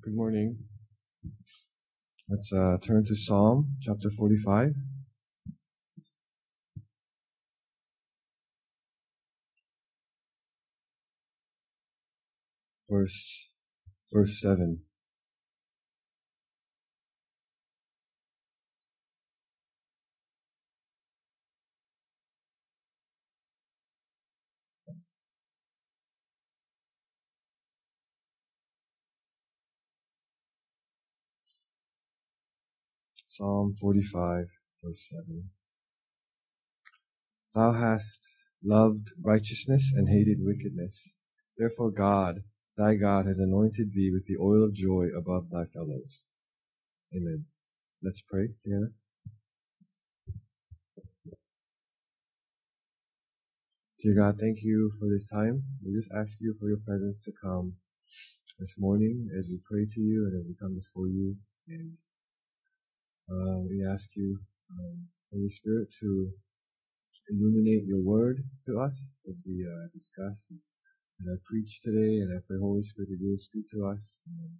Good morning. Let's turn to Psalm chapter 45. Verse 7. Psalm 45, verse 7. Thou hast loved righteousness and hated wickedness. Therefore God, thy God, has anointed thee with the oil of joy above thy fellows. Amen. Let's pray together. Dear God, thank you for this time. We just ask you for your presence to come this morning as we pray to you and as we come before you. And we ask you, Holy Spirit, to illuminate your word to us as we discuss. And as I preach today, and I pray, Holy Spirit, that you will speak to us. And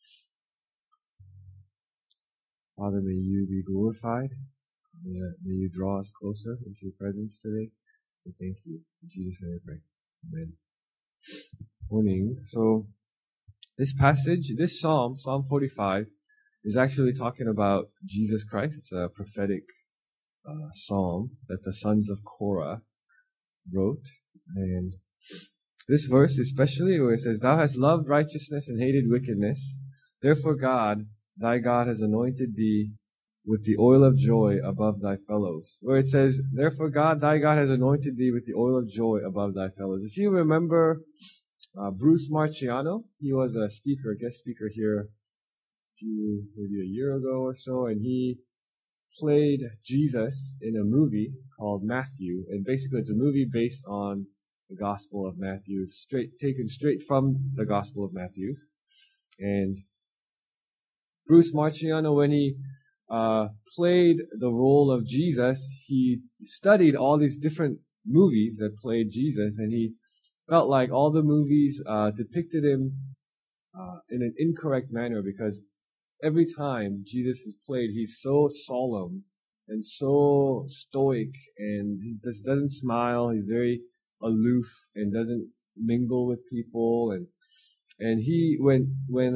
Father, may you be glorified. May you draw us closer into your presence today. We thank you. In Jesus' name I pray. Amen. Morning. So this passage, this Psalm 45, is actually talking about Jesus Christ. It's a prophetic psalm that the sons of Korah wrote. And this verse especially, where it says, Thou hast loved righteousness and hated wickedness. Therefore God, thy God, has anointed thee with the oil of joy above thy fellows. Where it says, Therefore God, thy God, has anointed thee with the oil of joy above thy fellows. If you remember Bruce Marciano, he was a guest speaker here maybe a year ago or so, and he played Jesus in a movie called Matthew. And basically it's a movie based on the Gospel of Matthew, taken straight from the Gospel of Matthew. And Bruce Marciano, when he played the role of Jesus, he studied all these different movies that played Jesus, and he felt like all the movies depicted him in an incorrect manner, because every time Jesus is played, he's so solemn and so stoic, and he just doesn't smile. He's very aloof and doesn't mingle with people. And he, when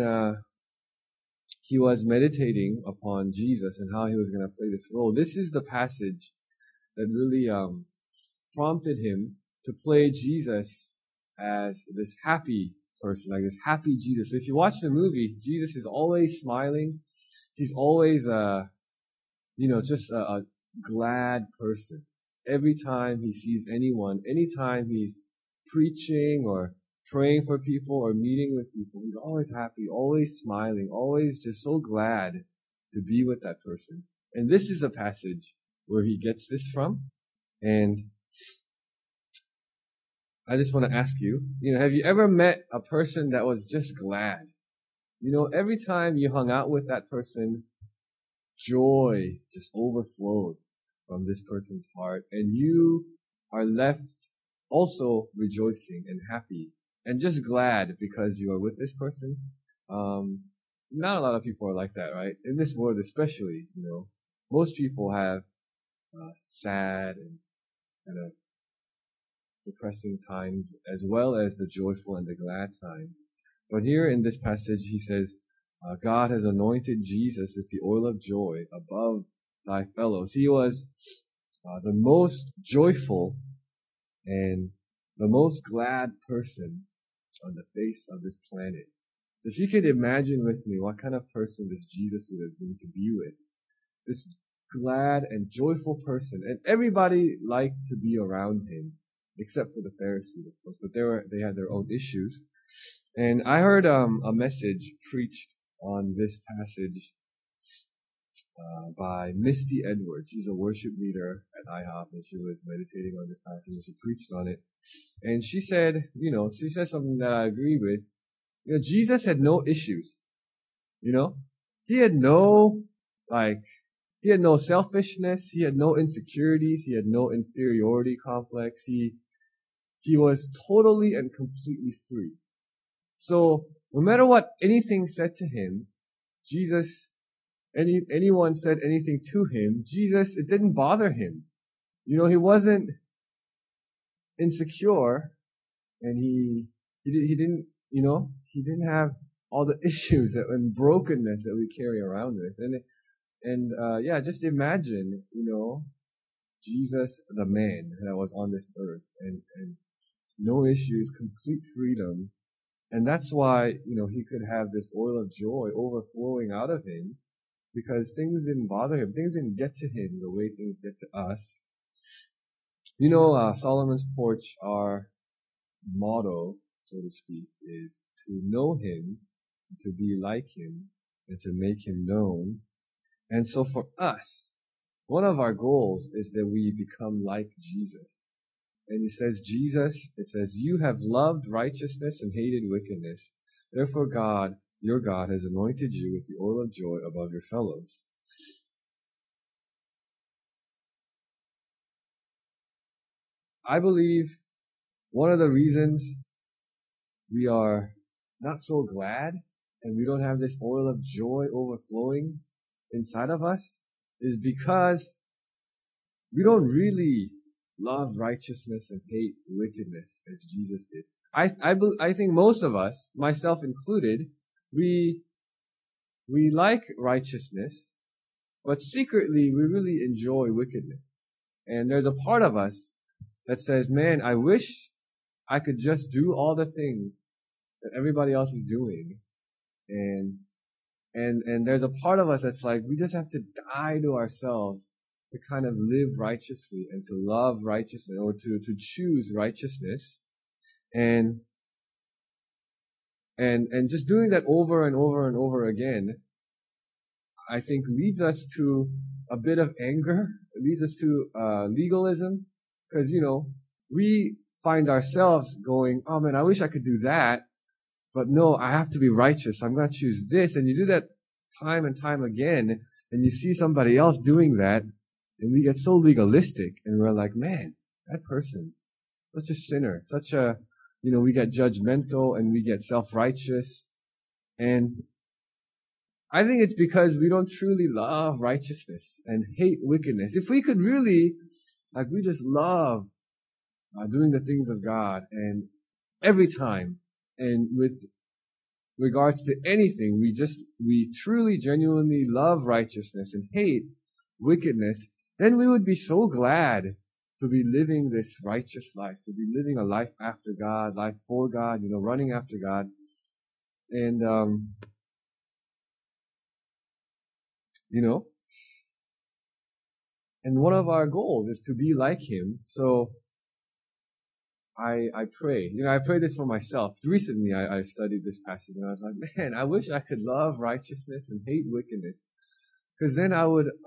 he was meditating upon Jesus and how he was going to play this role, this is the passage that really prompted him to play Jesus as this happy person, like this happy Jesus. So if you watch the movie, Jesus is always smiling. He's always, just a glad person. Every time he sees anyone, anytime he's preaching or praying for people or meeting with people, he's always happy, always smiling, always just so glad to be with that person. And this is a passage where he gets this from. And I just want to ask you, have you ever met a person that was just glad? Every time you hung out with that person, joy just overflowed from this person's heart, and you are left also rejoicing and happy and just glad because you are with this person. Not a lot of people are like that, right? In this world especially, most people have sad and kind of depressing times as well as the joyful and the glad times. But here in this passage, he says, God has anointed Jesus with the oil of joy above thy fellows. He was the most joyful and the most glad person on the face of this planet. So if you could imagine with me what kind of person this Jesus would have been to be with. This glad and joyful person. And everybody liked to be around him, except for the Pharisees, of course. But they had their own issues. And I heard a message preached on this passage by Misty Edwards. She's a worship leader at IHOP, and she was meditating on this passage, and she preached on it. And she said, she said something that I agree with. Jesus had no issues. He had no selfishness. He had no insecurities. He had no inferiority complex. He was totally and completely free. So no matter what anything said to him, Jesus, anyone said anything to him, Jesus, it didn't bother him. He wasn't insecure, and he didn't, he didn't have all the issues and brokenness that we carry around with. Just imagine, Jesus, the man that was on this earth, and no issues, complete freedom. And that's why, he could have this oil of joy overflowing out of him, because things didn't bother him. Things didn't get to him the way things get to us. Solomon's Porch, our motto, so to speak, is to know him, to be like him, and to make him known. And so for us, one of our goals is that we become like Jesus. And he says, Jesus, it says, you have loved righteousness and hated wickedness. Therefore God, your God, has anointed you with the oil of joy above your fellows. I believe one of the reasons we are not so glad and we don't have this oil of joy overflowing inside of us is because we don't really love righteousness and hate wickedness as Jesus did. I think most of us, myself included, we like righteousness, but secretly we really enjoy wickedness. And there's a part of us that says, man, I wish I could just do all the things that everybody else is doing. And there's a part of us that's like, we just have to die to ourselves to kind of live righteously and to love righteousness, or to choose righteousness. And just doing that over and over and over again, I think leads us to a bit of anger. It leads us to legalism. Because, we find ourselves going, oh man, I wish I could do that. But no, I have to be righteous. I'm going to choose this. And you do that time and time again. And you see somebody else doing that. And we get so legalistic. And we're like, man, that person, such a sinner, we get judgmental and we get self-righteous. And I think it's because we don't truly love righteousness and hate wickedness. If we could really, we just love doing the things of God, and every time, and with regards to anything, we truly, genuinely love righteousness and hate wickedness, then we would be so glad to be living this righteous life, to be living a life after God, life for God, running after God. And, and one of our goals is to be like him. So I pray. I pray this for myself. Recently, I studied this passage, and I was like, man, I wish I could love righteousness and hate wickedness. Because then I would,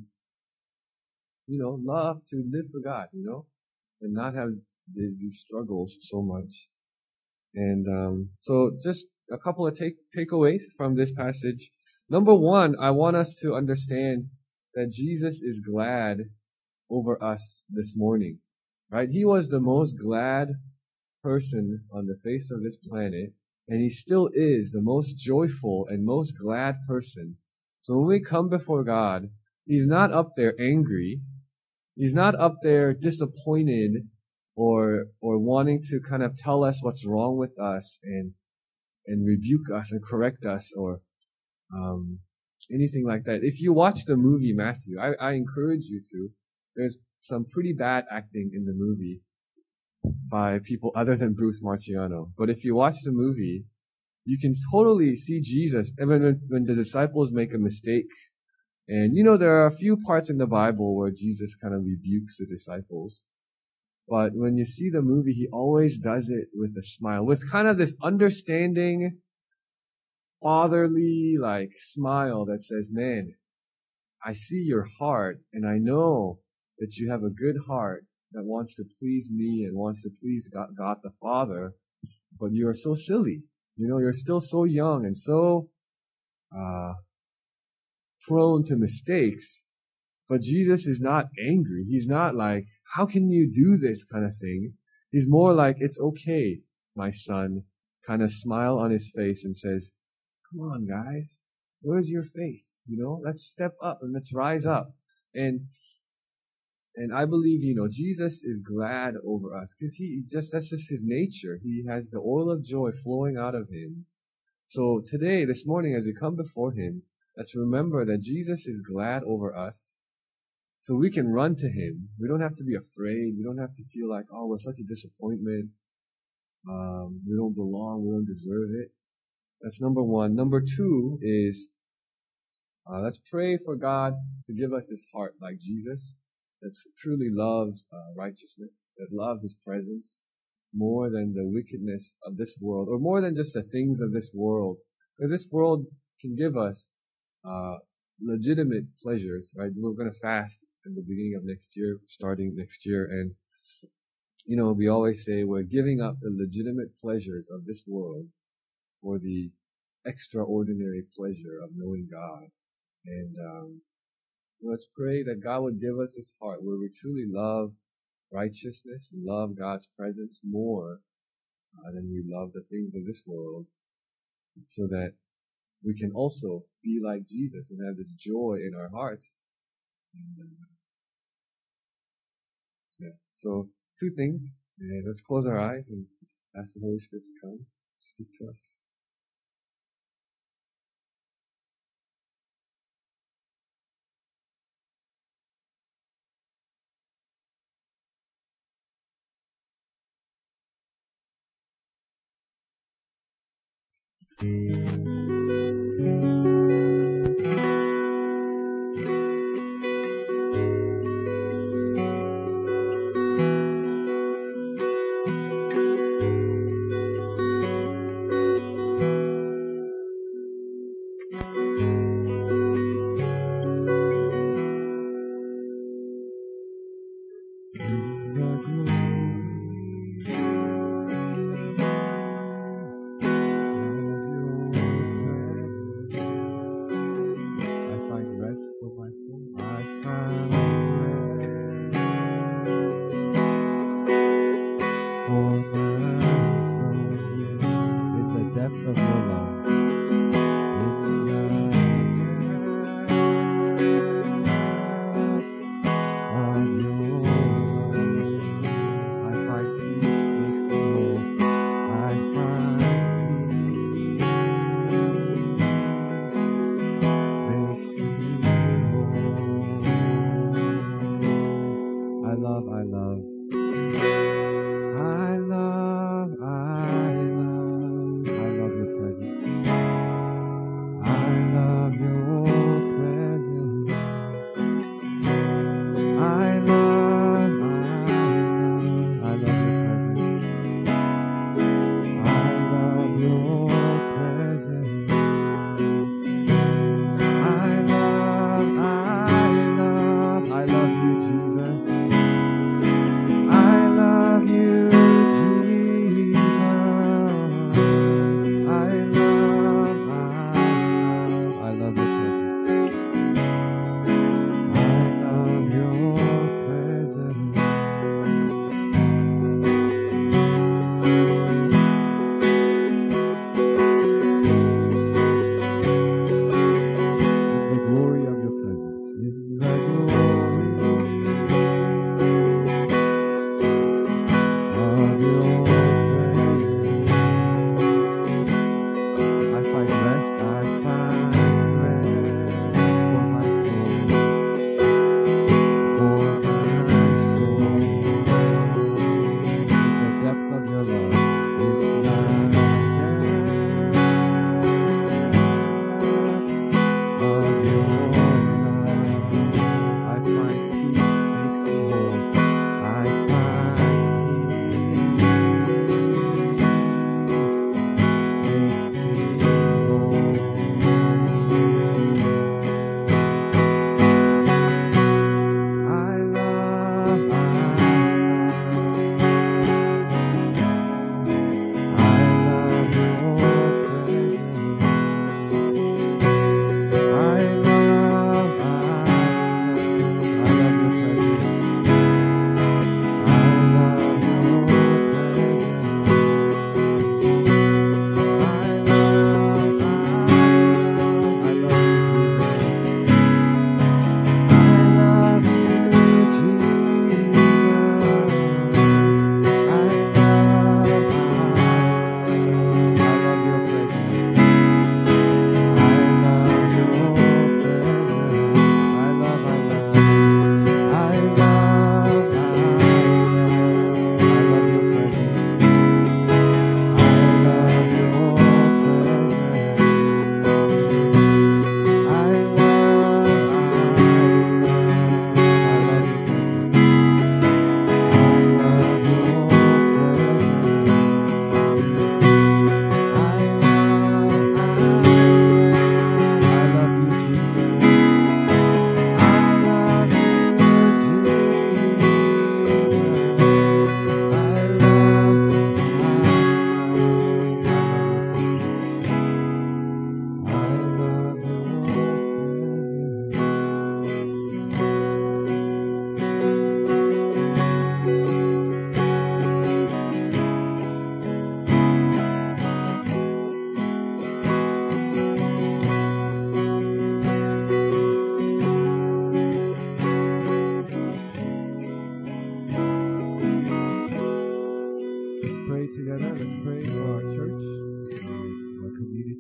love to live for God, and not have these struggles so much. And so just a couple of takeaways from this passage. Number one, I want us to understand that Jesus is glad over us this morning. Right? He was the most glad person on the face of this planet, and he still is the most joyful and most glad person. So when we come before God, he's not up there angry. He's not up there disappointed or wanting to kind of tell us what's wrong with us and rebuke us and correct us or anything like that. If you watch the movie Matthew, I encourage you to. There's some pretty bad acting in the movie by people other than Bruce Marchiano. But if you watch the movie, you can totally see Jesus. And when the disciples make a mistake, and there are a few parts in the Bible where Jesus kind of rebukes the disciples. But when you see the movie, he always does it with a smile, with kind of this understanding, fatherly, smile that says, man, I see your heart, and I know that you have a good heart that wants to please me and wants to please God the Father, but you are so silly. You're still so young and so prone to mistakes. But Jesus is not angry. He's not like, how can you do this kind of thing? He's more like, it's okay, my son. kind of smile on his face and says, come on, guys, where's your faith? Let's step up and let's rise up. And I believe, Jesus is glad over us because that's just his nature. He has the oil of joy flowing out of him. So today, this morning, as we come before him, let's remember that Jesus is glad over us. So we can run to him. We don't have to be afraid. We don't have to feel like, oh, we're such a disappointment. We don't belong. We don't deserve it. That's number one. Number two is, let's pray for God to give us this heart like Jesus that truly loves righteousness, that loves his presence more than the wickedness of this world, or more than just the things of this world. Because this world can give us legitimate pleasures, right? We're going to fast in the beginning of next year, starting next year, and we always say we're giving up the legitimate pleasures of this world for the extraordinary pleasure of knowing God. And let's pray that God would give us this heart where we truly love righteousness and love God's presence more than we love the things of this world, so that we can also be like Jesus and have this joy in our hearts. And, so 2 things. And let's close our eyes and ask the Holy Spirit to come speak to us.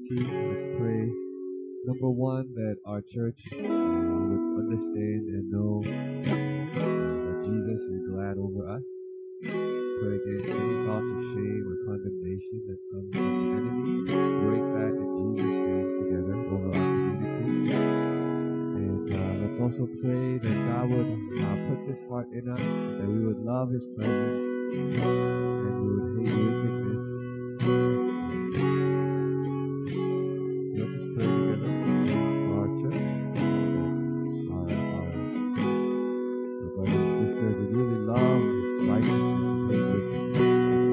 unity. Let's pray, number one, that our church would understand and know that Jesus is glad over us. Pray against any thoughts of shame or condemnation that comes from the enemy. Break that in Jesus' name together over our community. And let's also pray that God would put this heart in us, that we would love His presence, and we would hate wickedness. So let's just pray together for our church, our brothers and sisters who really love righteousness and hate wickedness.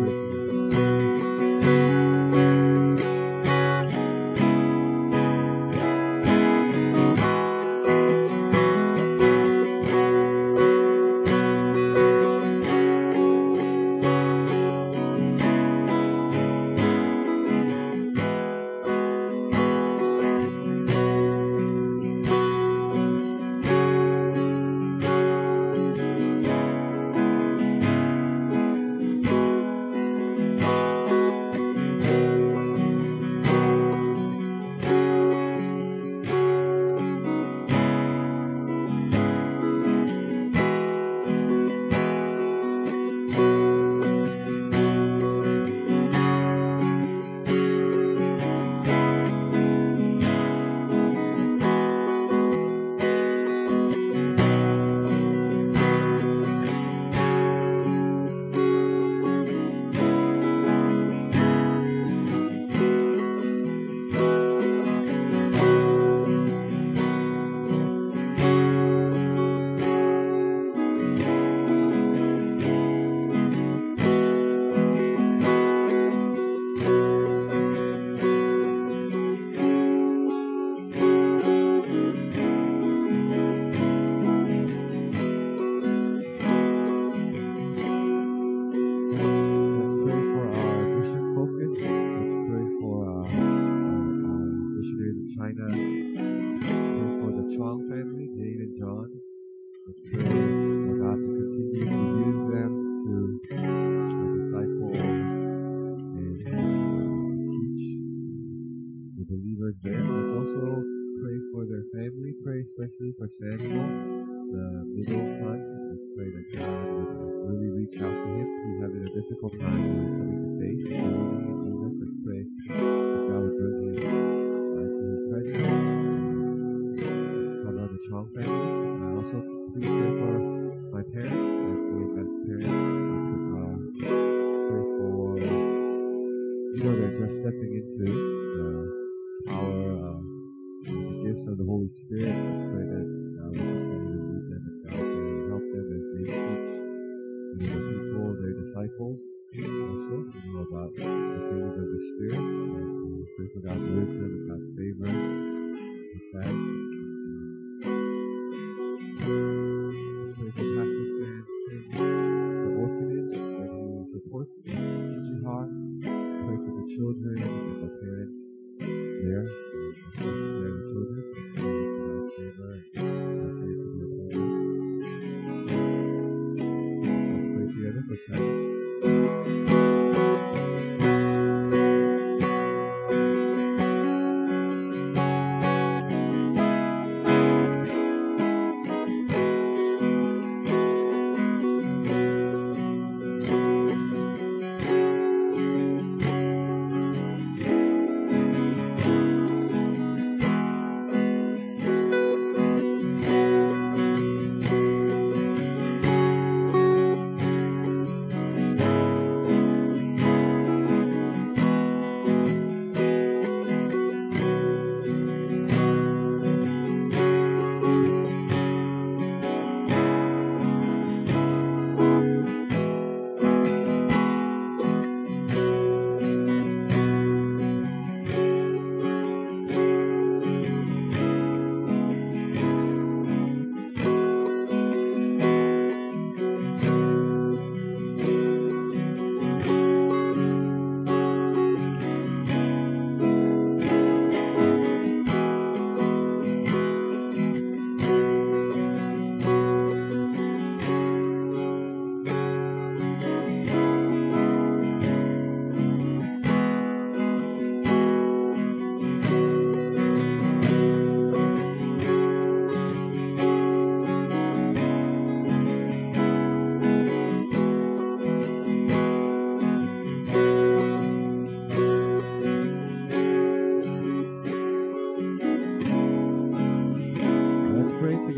Especially for Samuel, the middle son. Let's pray that God would really reach out to him. He's having a difficult time coming to faith and believing in Jesus. Let's pray that God would bring him into His presence. Let's cover the Chong family. And I also please pray for my parents, as me and Matt's parents. Pray for, they're just stepping into the power of the gifts of the Holy Spirit. Let's pray that God will continue to lead them and guide them and help them as they teach the people, their disciples, also about the things of the Spirit. And we pray for God's wisdom and God's favor with that. Let's pray for Pastor Sam King, the orphanage that he supports in Chichihar. Pray for the children and the parents there.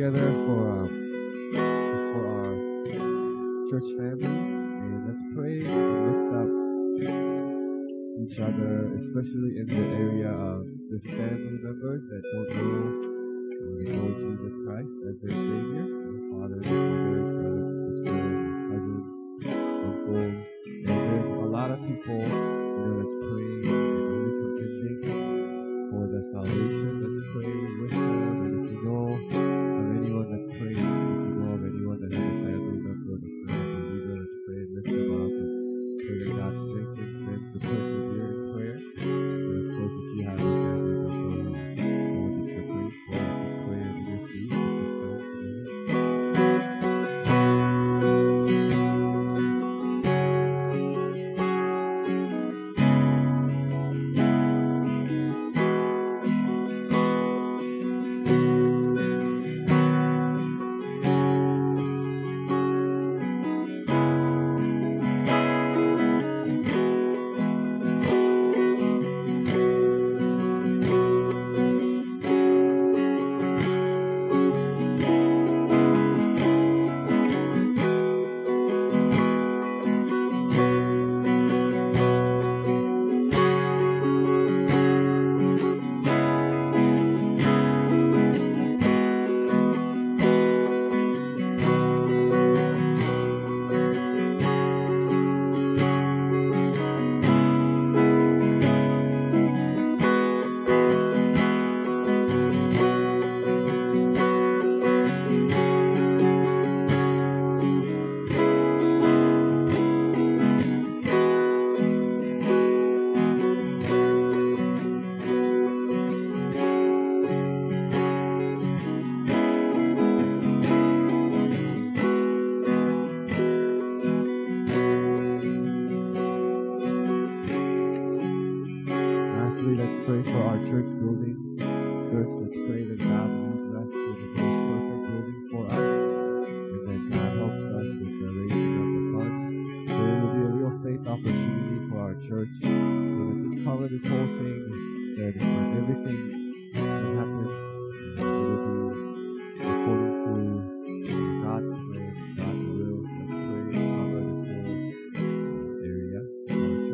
together just for our church family, and let's pray and lift up each other, especially in the area of this family members that don't know the Lord Jesus Christ as their Savior. Father, mother, sister, cousin, uncle, and there's a lot of people, that's praying and really contending for their salvation. Let's pray with them, and if you know of anyone that's praying, if you know of anyone that has a family member that's not a believer, let's pray and lift them up and pray that God strengthens them to persevere in prayer. And of course, if you have a family member that you're praying for, just pray under your feet at this time together. Let's pray for our church building. Church, let's pray that God leads us to the most perfect building for us, and that God helps us with the raising of the funds. There will be a real faith opportunity for our church. So let's just cover this whole thing, that everything that happens, it will be according to God's plan, God's will. Let's pray and cover this whole area of our church.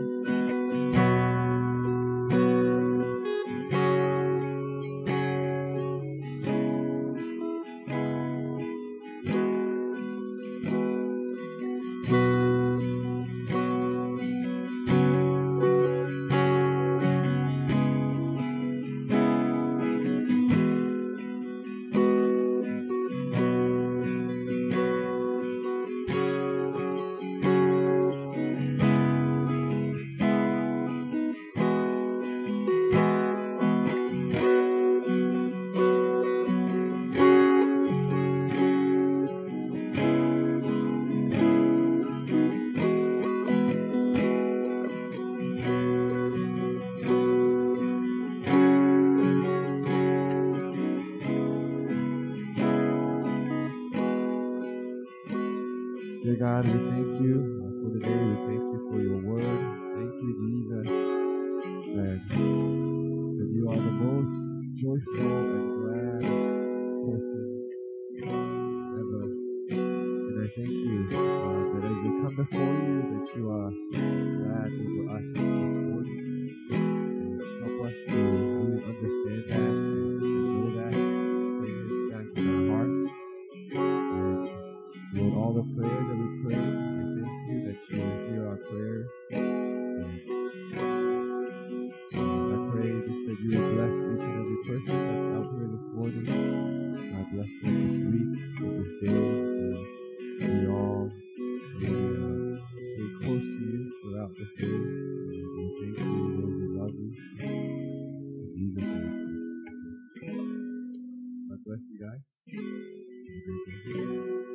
Dear God, we thank you for the day. We thank you for your word. Thank you, Jesus, that you are the most joyful and glad person ever. And I thank you that as we come before you, that you are glad over us this morning. And help us to really understand that and know that, experience that in our hearts. And Lord, all the prayers that we pray, I thank you that you will hear our prayers. And I pray just that you will bless each and every person that's out here this morning. God bless them this week, this day. We all stay close to you throughout this day. And we thank you, Lord, we love you. In Jesus' name. God bless you guys. Have a great day.